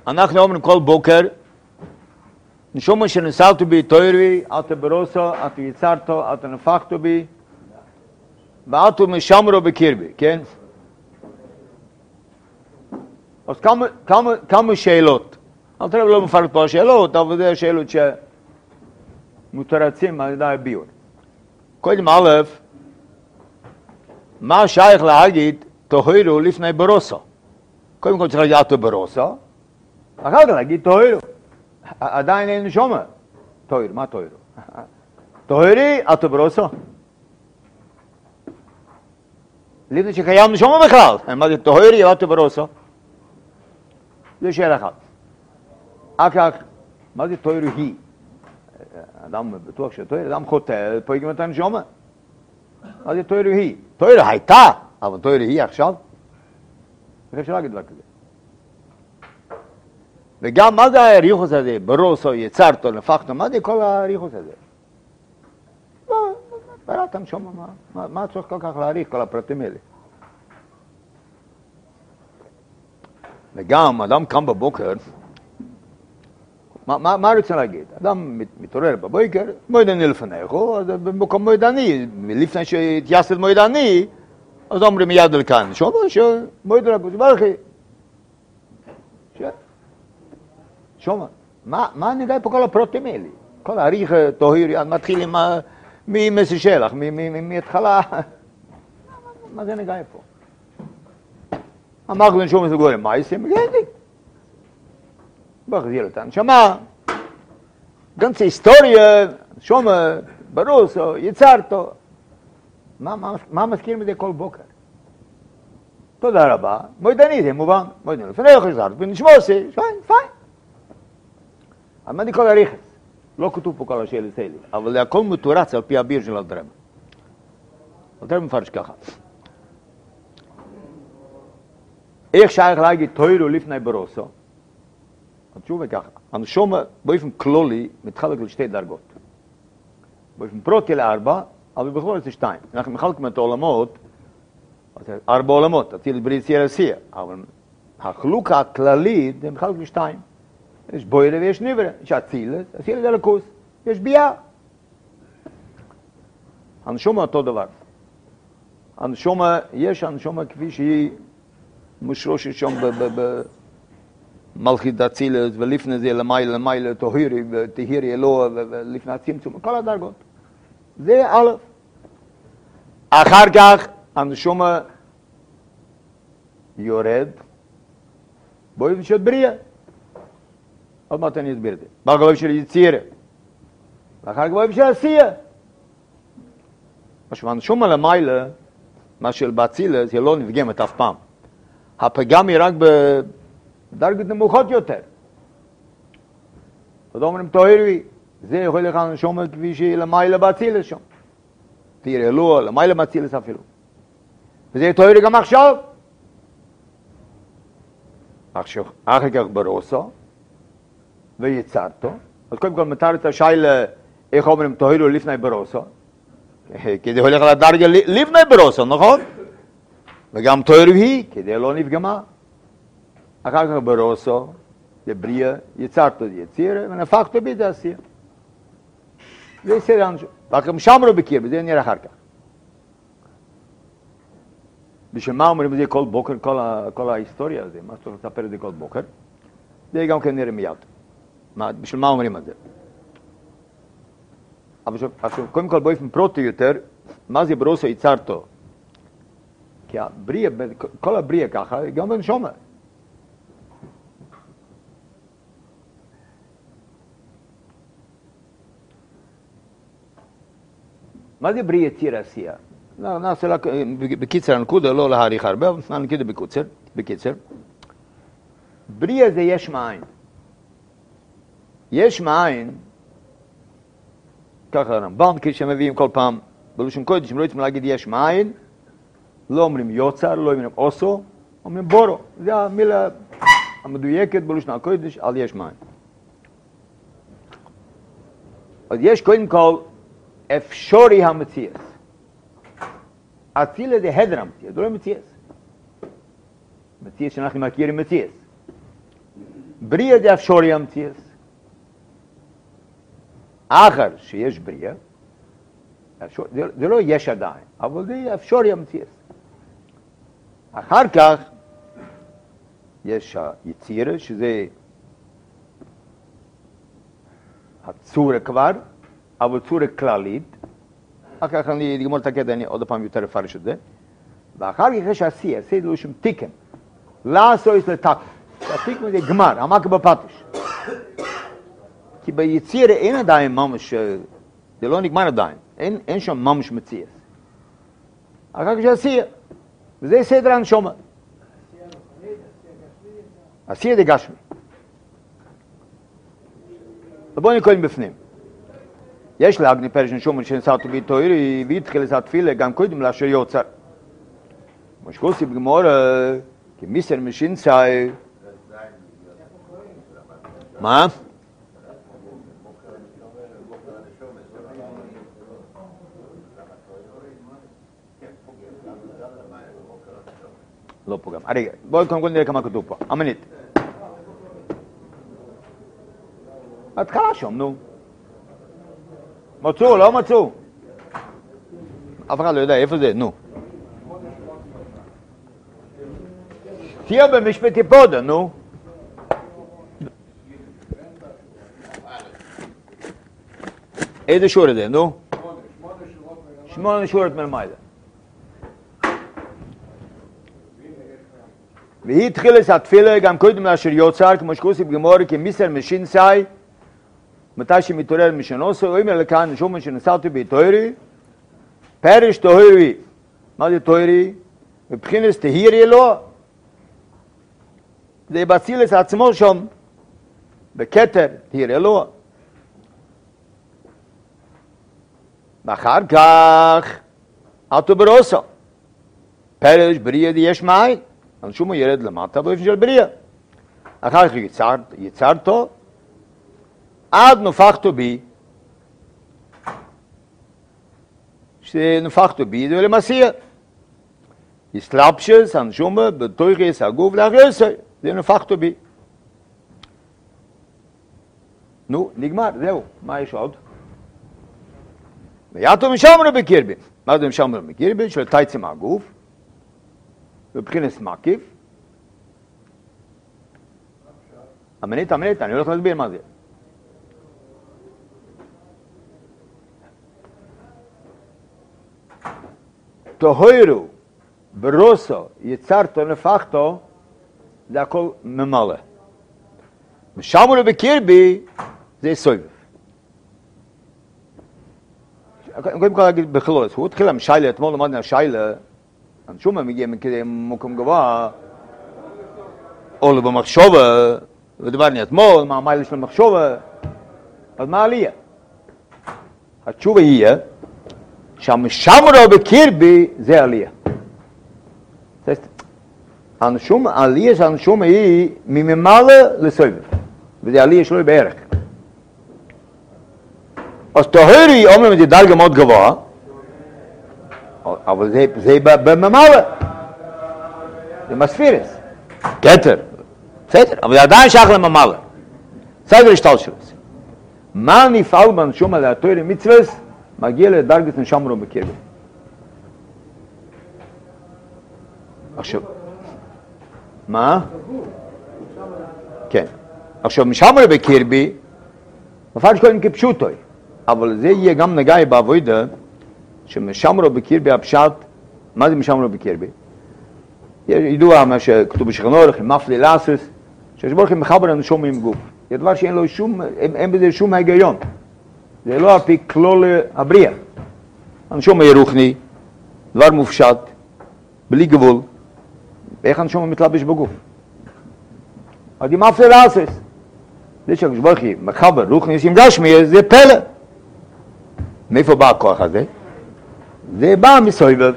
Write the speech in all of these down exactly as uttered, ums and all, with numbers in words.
אנחנו אומרים כל בוקר, נשומה שנסלתו בי תוירי, אתה ברוסו, אתה יצרתו, אתה נפחתו בי, ואתה משמרו בקרבי, כן? אז כמה, כמה, כמה שאלות. אל תראה לא מפרט פה השאלות, אבל זה השאלות שמותרצים על ידי הביור. קודם א', מה שייך להגיד תוירו לפני ברוסו? קודם כל צריך להגיד אתה ברוסו, אחר כך להגיד תוירו. עדיין אין נשומה. תויר, מה תוירו? תוירי, אתה ברוסו. לפני שקיים נשומה בכלל. מה זה תוירי, אתה ברוסו? זה שאלה אחת. אחר כך, מה זה תוירו היא? אדם בטוח שתויר, אדם חוטא, פועלים את הנשומה. מה זה תוירו היא? תוירו הייתה, אבל תוירו היא עכשיו? איך אפשר להגיד דבר כזה? וגם מה זה הריחוס הזה? ברוסו, יצרתו, נפחתו, מה זה כל הריחוס הזה? בראת הנשומה, מה, מה צריך כל כך להעריך כל הפרטים האלה? וגם אדם קם בבוקר, מה, מה, מה רוצה להגיד? אדם מתעורר בבוקר, מוידני לפניך, אז במקום מוידני, לפני שהתייסד מוידני, אז אומרים מיד לכאן, שומע שמויד לקדוש ברוך הוא. שומע, מה, מה נדע פה כל הפרוטים האלה? כל העריך תוהיר, מתחיל עם ממסי שלח, מהתחלה. מה זה נגע פה? אמרנו נשום את הגורם, מה יעשה? מגנדי. בחזיר אותנו, שמה, גנץ היסטוריה, שומע, ברוסו, יצרתו. מה, מה, מה מזכיר מזה כל בוקר? תודה רבה, מוידני זה מובן, מוידני לפניך, יצרת, ונשמוסי, פיין, פיין. אבל מה זה כל הריחס? לא כתוב פה כל השאלה סיילי, אבל זה הכל מתורץ על פי הביר של אלתרם. אלתרם מפרש ככה. איך שייך להגיד תוירו לפני ברוסו? התשובה ככה, הנשומה באופן כללי מתחלק לשתי דרגות. באופן פרוטי לארבע, אבל בכל זאת שתיים. אנחנו מחלקים את העולמות, ארבע עולמות, אציל ברית סיר עשייה, אבל החלוקה הכללית זה מחלק לשתיים. יש בוירה ויש ניברה, יש אצילת, אצילת זה לקוס, יש ביאה. הנשומה אותו דבר. הנשומה, יש הנשומה כפי שהיא מושרושת שם במלכית אצילת, ולפני זה למיילה, למיילה, תוהירי, ותהירי אלוה, ולפני הצמצום, כל הדרגות. זה א'. אחר כך הנשומה יורד, באופן של בריאה. עוד מעט אני אסביר את זה. באופן של יצירה. ואחר כך באופן של עשייה. עכשיו, הנשומה למיילה, מה של באצילת, זה לא נפגמת אף פעם. הפגם היא רק בדרגות נמוכות יותר. עוד אומרים תוהירי, זה יכול לך הנשומה כפי שהיא למיילה באצילת שם. תראה אלוה, למיילה באצילת אפילו. וזה תוהירי גם עכשיו. עכשיו, אחר כך ברוסו, ויצרתו. אז קודם כל מתאר את השאלה, איך אומרים תוהירו לפני ברוסו? כי זה הולך לדרגה לפני ברוסו, נכון? וגם תוהירו היא, כדי לא נפגמה. אחר כך ברוסו, זה בריאה, יצרתו זה יצירה, ונפחתו בי זה עשייה. זה סדר אנשו. ואחר כך שמרו בקיר, וזה נראה אחר כך. בשביל מה אומרים את זה כל בוקר, כל, ה, כל ההיסטוריה הזה, מה שצריך לספר את זה כל בוקר, זה גם כן נראה מיד. מה, בשביל מה אומרים את זה? אבל עכשיו, קודם כל באופן פרוטי יותר, מה זה ברוסו יצרתו? כי הבריאה, כל הבריאה ככה, גם בנשומה. מה זה בריאה ציר עשייה? נעשה לה, בקיצר הנקודה, לא להאריך הרבה, אבל נקודה בקיצר, בקיצר. בריאה זה יש מאין. יש מאין, ככה הרמב"ם, כשמביאים כל פעם, בלשון קודש, הם לא רוצים להגיד יש מאין, לא אומרים יוצר, לא אומרים אוסו, אומרים בורו. זה המילה המדויקת בלשון הקודש על יש מאין. אז יש קודם כל אפשורי המציאס. אצילה זה הדר המציאס, זה לא מציאס. מציאס שאנחנו מכירים מציאס. בריאה זה אפשרי המציאס. אחר שיש בריאה, זה, זה לא יש עדיין, אבל זה אפשרי המציאס. אחר כך יש היצירה, שזה הצורה כבר, אבל צורה כללית. אחר כך אני אגמור את הקטע, אני עוד פעם יותר אפרש את זה. ואחר כך יש עשייה, עשייה זה לא שם תיקן. לעשות לתקן. התיקן זה גמר, עמק בפטיש. כי ביצירה אין עדיין ממש, זה לא נגמר עדיין. אין, אין שם ממש מציאס. אחר כך יש עשייה. וזה סדר הנשומה. עשייה זה גשמי. ובואו נקודם בפנים. יש להגני פרש נשומה שנסעתו ביתוירי, והתחיל את התפילה גם קודם לאשר יוצר. כמו שקוסי בגמור, כמיסר משינסאי. מה? לא פוגם. רגע, בואו קודם כל נראה כמה כתוב פה. אמנית. התחלה שם, נו. מצאו, לא מצאו? אף אחד לא יודע איפה זה, נו. תהיה במשפטי פודה, נו. איזה שורת זה, נו? שמונה שורת מלמעלה. והיא התחילה את התפילה גם קודם לאשר יוצר, כמו שקוסי בגמור, כמיסר משינסאי, מתי שמתעורר משנוסו, הוא אומר לכאן, נשומה שנסעתי ביתוירי, פרש תוירי. מה זה תוירי? מבחינס תהירי לו, זה בצילס עצמו שם, בכתר, תהירי לו. ואחר כך, אתו ברוסו, פרש בריאה די יש מאי, הנשומה ירד למטה באופן של בריאה. אחר כך יצר, יצרתו, עד נופחתו בי, שנופחתו בי זה למסיע. יסלבשס, הנשומה, בתויכס הגוף לאחרסי, זה נופחתו בי. נו, נגמר, זהו, מה יש עוד? ויתו משמרו בקרבי. מה זה משמרו בקרבי? של תייצם הגוף, ובחינס מקיף. אמנית, אמנית, אני הולך להסביר מה זה. תוהירו, ברוסו, יצרתו, נפחתו, זה הכל ממלא. ושמרו בקרבי, זה סויב. קודם כל להגיד בכלולת, הוא התחיל עם שיילה, אתמול למדנו השיילה, הנשומה מגיע מכדי מוקם גבוה, או לא במחשובה, ודברני אתמול, מה המיילה של המחשובה, אז מה עלייה? התשובה היא, שהמשמרו בקרבי זה עלייה. הנשום, העלייה של הנשום היא מממלא לסובב, וזה עלייה שלו בערך. אז תוהרי אומרים את זה דרגה מאוד גבוה, אבל זה, זה בממלא, זה מספירס, כתר, בסדר, אבל זה עדיין שייך לממלא, סדר השתל שלו. מה נפעל בנשום על התוהרי מצווס? מגיע לדרגת נשמרו בקרבי. עכשיו, מה? כן. עכשיו, משמרו בקרבי, מפרש קודם כפשוטוי, אבל זה יהיה גם נגעי בעבודה, שמשמרו בקרבי הפשט, מה זה משמרו בקרבי? ידוע מה שכתוב בשכנורך, עם מפלי לאסוס, ששבורך מחבר הנשום עם גוף. זה דבר שאין לו שום, אין, אין בזה שום היגיון. זה לא על פי כלול הבריאה. הנשום ירוחני, דבר מופשט, בלי גבול. איך הנשום מתלבש בגוף? אז אם אף זה לעשות. זה שהקשבוכי מחבר רוחני עם גשמי, זה פלא. מאיפה בא הכוח הזה? זה בא מסויבב.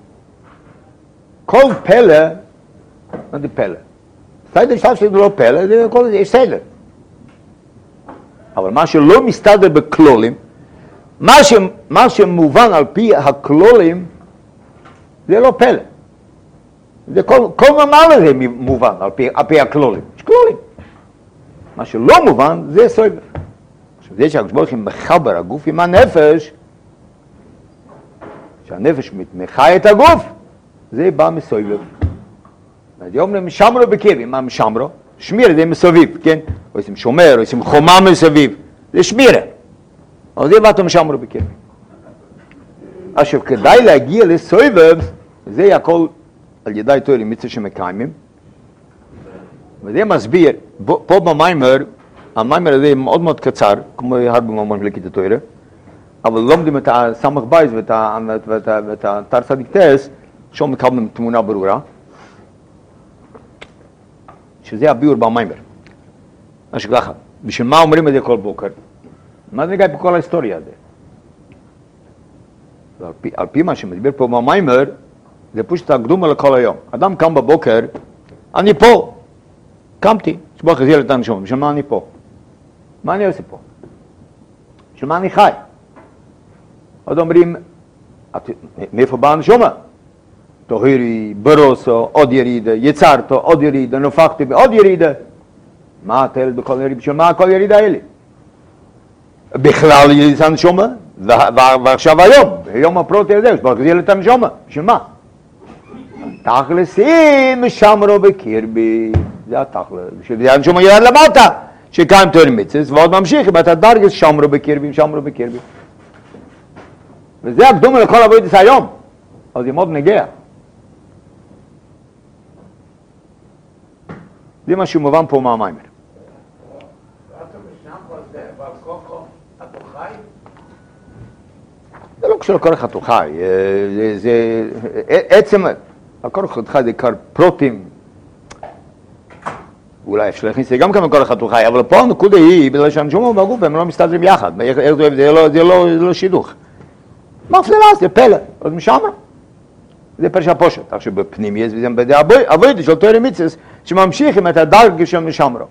כל פלא, מה זה פלא? סדר שלב שזה לא פלא, זה כל זה, יש סדר. אבל מה שלא מסתדר בכלולים, מה, ש, מה שמובן על פי הכלולים, זה לא פלא. זה כל, כל ממלא זה מובן על פי, על פי הכלולים. יש כלולים. מה שלא מובן זה סובב. עכשיו זה שהקדוש ברוך הוא מחבר הגוף עם הנפש, שהנפש מתמחה את הגוף, זה בא מסובב. היום משמרו בקרבי, מה משמרו? שמירה זה מסביב, כן? או עושים שומר, או עושים חומה מסביב, זה שמירה. אבל זה בא משמרו בקרבי. עכשיו כדאי להגיע לסובב, זה הכל על ידי תורה מצווה שמקיימים, וזה מסביר, פה במיימר, המיימר הזה מאוד מאוד קצר, כמו הרבה מאמרים לכיתה תורה, אבל לומדים את הסמך בייס ואת התר צדיק טס, שם מקבלים תמונה ברורה, שזה הביאור במיימר. אז ככה, בשביל מה אומרים את זה כל בוקר? מה זה נגע בכל ההיסטוריה הזה? על פי, על פי מה שמדבר פה במיימר, זה פשוט הקדומה לכל היום. אדם קם בבוקר, אני פה, קמתי, שבוא חזיר את הנשום, בשביל מה אני פה? מה אני עושה פה? בשביל מה אני חי? עוד אומרים, מאיפה בא הנשומה? תוהירי, ברוסו, עוד ירידה, יצרתו, עוד ירידה, נופחתי בעוד ירידה. מה אתה ילד בכל ירידה? בשביל מה כל ירידה האלה? בכלל ירידה הנשומה, ועכשיו היום, היום הפרוטי הזה, שבוא חזיר את הנשומה, בשביל מה? תכלסים משמרו בקרבי, זה התכלס, שזה הנשומה ירד למטה, שקיים תורה מצווה, ועוד ממשיך, ואתה דרגס שמרו בקרבי, שמרו בקרבי. וזה הקדומה לכל עבודת היום, אז זה מאוד נגיע. זה מה שמובן פה מהמיימר. זה לא קשור לכוח התוכי, זה עצם, הכוח התוכי זה עיקר פרוטים, אולי אפשר להכניס את זה גם כמה כוח התוכי, אבל פה הנקודה היא, בגלל שהנשום בגוף הם לא מסתדרים יחד, זה לא שידוך. מפללה, זה פלא, עוד משם. זה פרש הפושט, עכשיו בפנים יש וזה בדי אבוידי של תורה מצווה, שממשיכים את הדרגה של משמרו.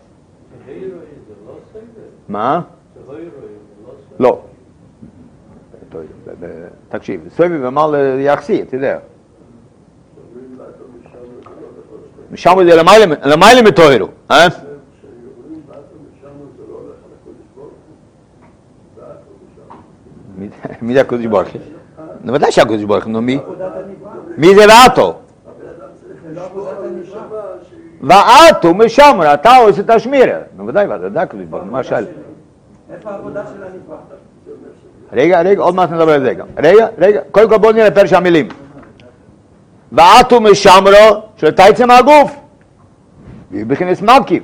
מה? לא. תקשיב, סובי ומעל יחסי, אתה יודע. משמרו זה למעלה מתוארו, אה? מי זה הקודש ברוך הוא? בוודאי שהקודש ברוך הוא, נו מי? מי זה ואתו? ואתו משמר, אתה עושה את השמירה. בוודאי, בוודאי הקודש ברוך הוא, מה שאל? איפה העבודה של הנפח? רגע, רגע, עוד מעט נדבר על זה גם. רגע, רגע, קודם כל בואו נראה פרש המילים. ואתו משמרו, שלתייצא מהגוף. ובכנס מקיף.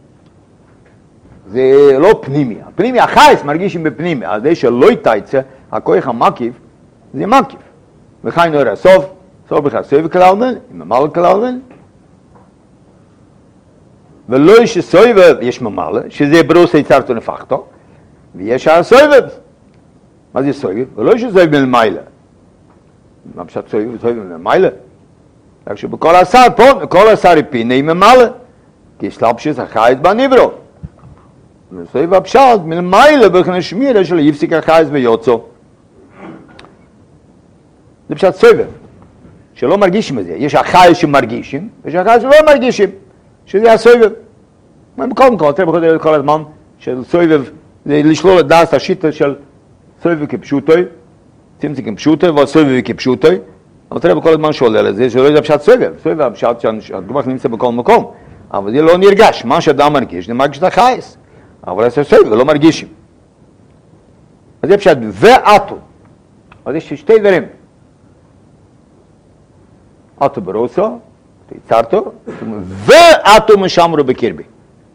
זה לא פנימי. הפנימי, החייס מרגישים בפנימי. אז זה שלא יתייצא, הכוח המקיף, זה מקיף. וחי נורא סוף, סוף בכלל סוף כללמן, עם ממלא כללמן. ולא יש סובב, יש ממלא, שזה ברוס יצרתו נפחתו, ויש הסובב. מה זה סובב? ולא יש סובב מלמיילה. מה פשוט סובב? סובב מלמיילה. רק שבכל השר פה, כל השר פינה עם ממלא. כי שלפשס החייס בנברו. וסובב הפשט מלמיילה בכן שמירה של יפסיק החייס ביוצו. זה פשוט סובב. שלא מרגישים את זה. יש החייס שמרגישים, ויש החייס שלא מרגישים. שזה הסובב. בכל מקום, צריך בכל כל הזמן של סובב, זה לשלול את דעת השיטה של סובב כפשוטוי, צמצם כפשוטוי, והסובב כפשוטוי, אבל צריך בכל הזמן שעולה לזה, שלא ידע פשט סובב. סובב הפשט שהגמח נמצא בכל מקום, אבל זה לא נרגש. מה שאדם מרגיש, זה מרגיש את החייס. אבל זה סובב, לא מרגישים. אז זה פשט ואתו. אז יש שתי דברים. אתו ברוסו, יצרתו, ואתו משמרו בקרבי.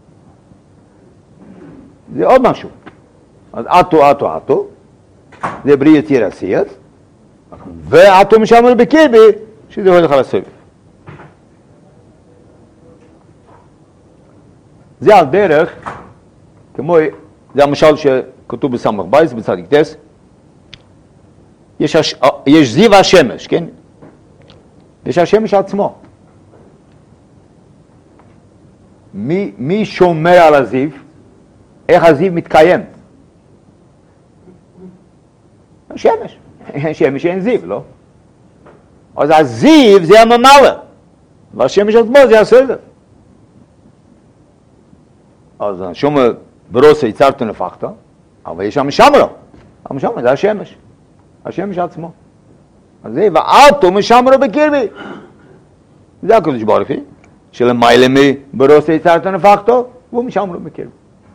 זה עוד משהו. אז אתו, אתו, אתו, זה בריא יציר עשיית, ואתו משמרו בקרבי, שזה הולך על הסובב. זה על דרך, כמו, זה המשל שכתוב בסמך בייס, בצדיק טס, יש, הש, יש זיו השמש, כן? יש השמש עצמו. מי, מי שומר על הזיו? איך הזיו מתקיים? השמש. השמש אין זיו, לא? אז הזיו זה הממלא, והשמש עצמו זה הסובב. אז הנשומה ברוסה יצרתו נפחתו, אבל יש שם משמרו. המשמרו זה השמש. השמש עצמו. אז זה, ואתו משמרו בקרבי. זה הקדוש ברוך הוא, שלמעלה מברוסה יצרתו נפחתו, והוא משמרו בקרבי.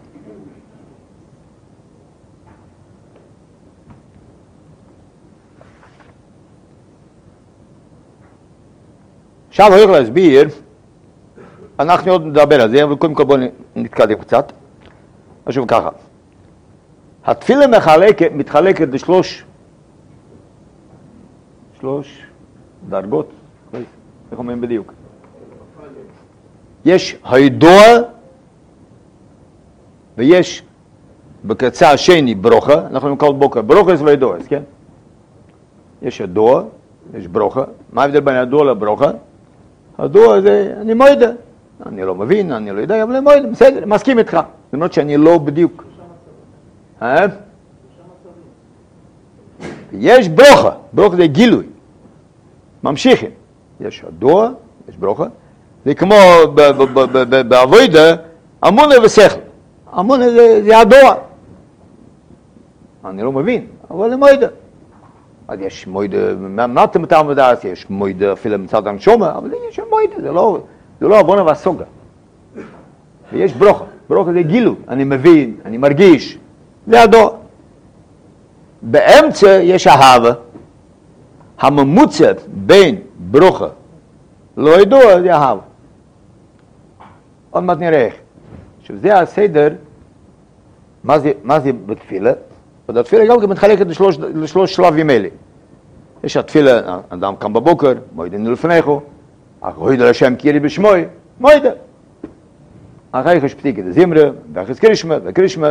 עכשיו הוא יכול להסביר, אנחנו עוד נדבר על זה, אבל קודם כל בואו נתקדם קצת. עכשיו ככה, התפילה מחלקת, מתחלקת לשלוש, שלוש דרגות, איך אומרים בדיוק? יש הידוע, ויש בקצה השני ברוכה, אנחנו נקרא בוקר, ברוכה זה לא ידוע, כן? יש ידוע, יש ברוכה, מה ההבדל בין ידוע לברוכה? הדוע זה, אני לא יודע, אני לא מבין, אני לא יודע, אבל אני לא יודע, בסדר, מסכים איתך, למרות שאני לא בדיוק. אה? יש ברוכה, ברוכה זה גילוי, ממשיכים, יש הדוע, יש ברוכה, זה כמו בעבודה, אמונה ושכל, אמונה זה הדוע, אני לא מבין, אבל אני לא יודע. אז יש מוידה, מה אתם מתאם לדעת? יש מוידה אפילו מצד הנשומה, אבל יש מוידה, זה לא, זה לא עוונה והסוגה. ויש ברוכה, ברוכה זה גילוי, אני מבין, אני מרגיש, זה הדוע. באמצע יש אהבה, הממוצע בין ברוכה לא ידוע, זה אהבה. עוד מעט נראה איך. עכשיו זה הסדר, מה זה, מה זה בתפילה? והתפילה גם מתחלקת לשלוש, לשלוש שלבים אלה. יש התפילה, אדם קם בבוקר, מוידן לפניכו, הוידע לשם קירי בשמוי, מוידע. אחרי כך יש פתיקה דזמרה, ואחרי קרישמה, וקרישמה.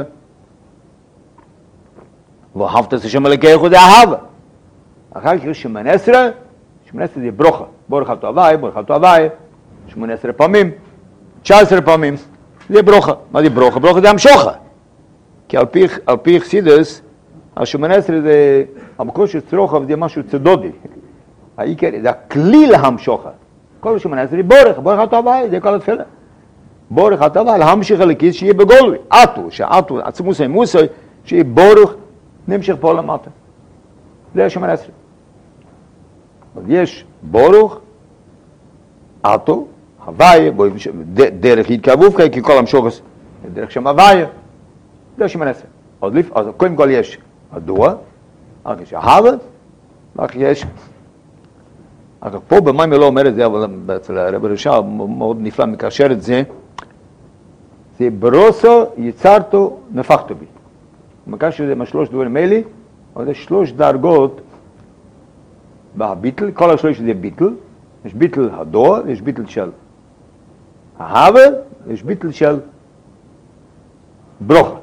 ואהבת את השם אלוקיך זה אהבה. אחר כך יש שמונה עשרה, שמונה עשרה זה ברוכה. ברוך אתה אביי, ברוך אתה אביי, שמונה עשרה פעמים, תשע עשרה פעמים, זה ברוכה. מה זה ברוכה? ברוכה זה המשוכה. כי על פי, על פי חסידס, השמונה עשרה זה, המקור של צרוכב זה משהו צדודי. העיקר, זה הכלי להמשוכה. כל השמונה עשרה זה בורך, בורך אתה אביי, זה כל התפילה. בורך אתה אביי, להמשיך הלכיס שיהיה בגולוי. עטו, שעטו, עצמוסי מוסי, שיהיה בורך, נמשך פה למטה. זה השמונה עשרה. אז יש בורך, עטו, הוואי, דרך התקרבוב, כי כל המשוכס, דרך שם הוואי. זה שמונה עשרה. אז, אז קודם כל יש הדוע, אחר כך יש אהבה, אחר כך יש... אחר כך פה במים לא אומר את זה, אבל אצל הרב רש"ב מאוד נפלא מקשר את זה, זה ברוסו יצרתו נפחתו בי. מקשר את זה מהשלוש דברים האלה, אבל יש שלוש דרגות בביטל, כל השלוש זה ביטל, יש ביטל הדוע, יש ביטל של אהבה, יש ביטל של ברוכה.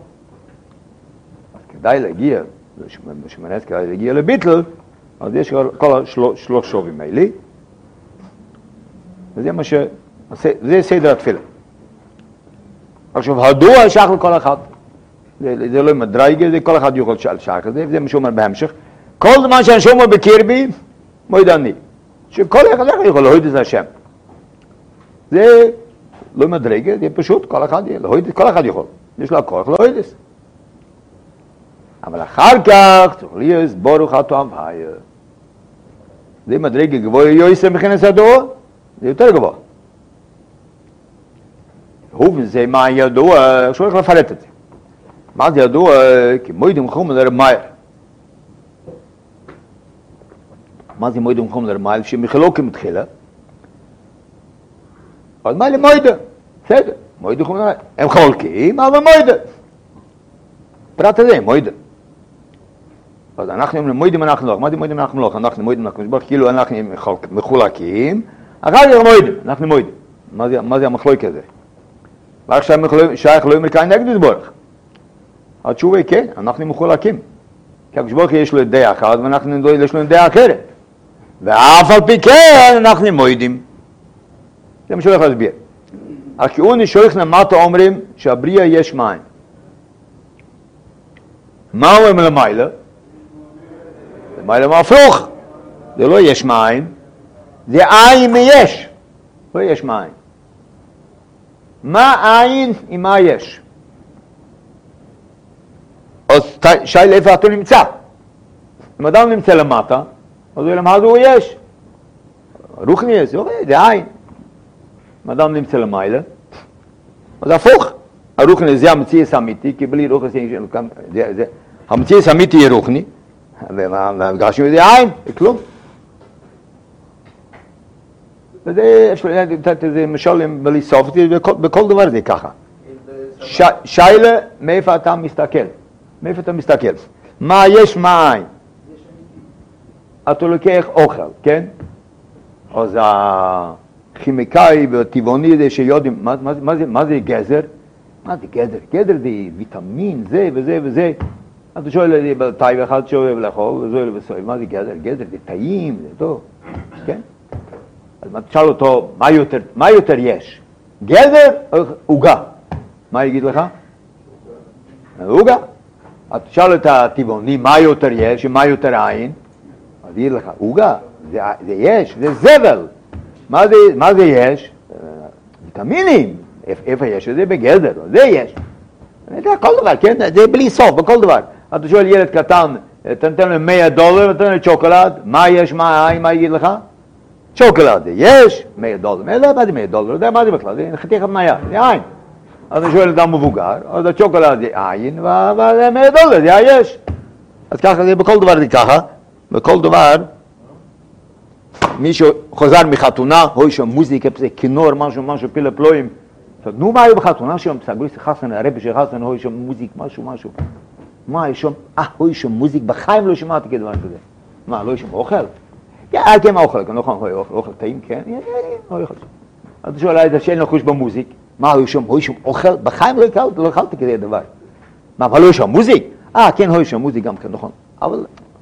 כדאי להגיע, שמנס כדאי להגיע לביטל, אז יש כל השלוש שובים האלה, וזה מה ש... זה סדר התפילה. עכשיו, הדוע שייך לכל אחד, זה, זה לא מדרגה, זה כל אחד יכול שייך לזה, וזה מה שאומר בהמשך. כל זמן שאני אומר בקרבי, מועיד אני, שכל אחד יכול להוריד את השם. זה לא מדרגה, זה פשוט, כל אחד, להוריד, כל אחד יכול. יש לו כוח להוריד את זה. אבל אחר כך צריך להיות ברוך אתה אביי. זה מדרגה גבוה יויסר מכנס הדוע, זה יותר גבוה. הוא וזה מה ידוע, עכשיו הולך לפרט את זה. מה זה ידוע? כי מוידים חום לרב מאיר. מה זה מוידים חום לרב מאיר? שמחלוקם מתחילה. אז מה למוידה? בסדר, מוידים חום לרב. הם חולקים, אבל מוידה. פרט הזה, מוידה. אז אנחנו מוידים אנחנו לא, מה זה מוידים אנחנו לא? אנחנו מוידים אנחנו לא, כאילו אנחנו מחולקים, אחר כך מוידים, אנחנו מוידים. מה זה המחלוק הזה? ועכשיו שייך לא אמריקאי נגד יתבורך. התשובה היא כן, אנחנו מחולקים. כי הקדוש יש לו דעה אחת ואנחנו יש לנו דעה אחרת. ואף על פי כן אנחנו מוידים. זה מה שהולך להסביר. הקיעון שולח למטה אומרים שהבריאה יש מים. מה אומרים למעלה? למעלה מהפוך. זה לא יש מים, זה עין מיש. לא יש מים. מה עין עם מה יש? אז שייל איפה אתה נמצא? אם אדם נמצא למטה, אז הוא ילמד הוא יש. רוחני זה, זה עין. אם אדם נמצא למעלה, אז הפוך. הרוחני זה המציאס האמיתי, כי בלי רוחני, המציאס האמיתי יהיה רוחני, והגרשים את זה עין, זה כלום. וזה, זה משל בלי סוף, בכל דבר זה ככה. שיילה, מאיפה אתה מסתכל? מאיפה אתה מסתכל? מה יש, מה אין? אתה לוקח אוכל, כן? אז הכימיקאי והטבעוני זה שיודעים, מה, מה, מה, זה, מה זה גזר? מה זה גדר? גדר זה ויטמין, זה וזה וזה. אתה שואל בתאי אחד שאוהב לאכול, וזואל וסואל, מה זה גדר? גדר זה טעים, זה טוב, כן? אז אתה תשאל אותו, מה יותר, מה יותר יש? גדר או עוגה? מה יגיד לך? עוגה. אתה תשאל את הטבעוני, מה יותר יש ומה יותר עין? אז יגיד לך, עוגה, זה, זה יש, זה זבל. מה זה, מה זה יש? ויטמינים. איפה יש? זה בגדר, זה יש. זה כל דבר, כן? זה בלי סוף, בכל דבר. אתה שואל ילד קטן, אתה נותן לו מאה דולר, אתה נותן לו צ'וקולד, מה יש, מה העין, מה יגיד לך? צ'וקולד, יש, מאה דולר. מה זה מאה דולר? אתה יודע מה זה בכלל? זה חתיכת מאה, זה עין. אז אני שואל אדם מבוגר, אז הצ'וקולד זה עין, וזה מאה דולר, זה יש. אז ככה זה, בכל דבר זה ככה. בכל דבר, מישהו חוזר מחתונה, רואה שם מוזיקה, כינור, משהו, משהו, פילה פלואים. נו, מה היו בחתונה שם? סגרו חסן, הרבי של חסן, רואה שם מוזיק, משהו, משהו. מה, יש שם, אה, רואה שם מוזיק, בחיים לא שמעתי כדבר כזה. מה, לא יש שם אוכל? כן, כן, מה אוכל? נכון, אוכל טעים, כן? לא אוכל. אז אתה שואל, איזה שאין לו חוש במוזיק, מה, רואה שם, רואה שם אוכל? בחיים לא אכלתי כזה דבר. מה, אבל לא יש שם מוזיק? אה, כן, רואה שם מוזיק גם כן, נכון. אבל...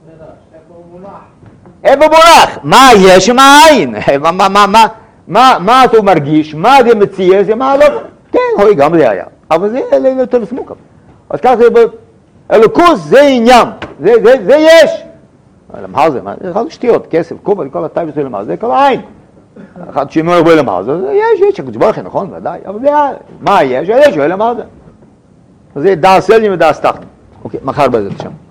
איפה מונח? מה יש, מה אין? מה, מה, מה, מה? מה, מה אתה מרגיש? מה זה מציע? זה מה לא? כן, הוי, גם זה היה. אבל זה יותר סמוק. אז ככה זה, אלוקוס זה עניין. זה, זה, זה יש. למעלה זה, זה יכול שטויות, כסף, קובל, כל הטייב זה למעלה, זה כל העין. אחד שאומר בו למעלה, זה יש, יש, הקדוש ברוך הוא, נכון, ודאי. אבל זה, מה יש? יש, הוא למעלה. זה דאס אליה ודאס תחתון. אוקיי, מחר בזה שם.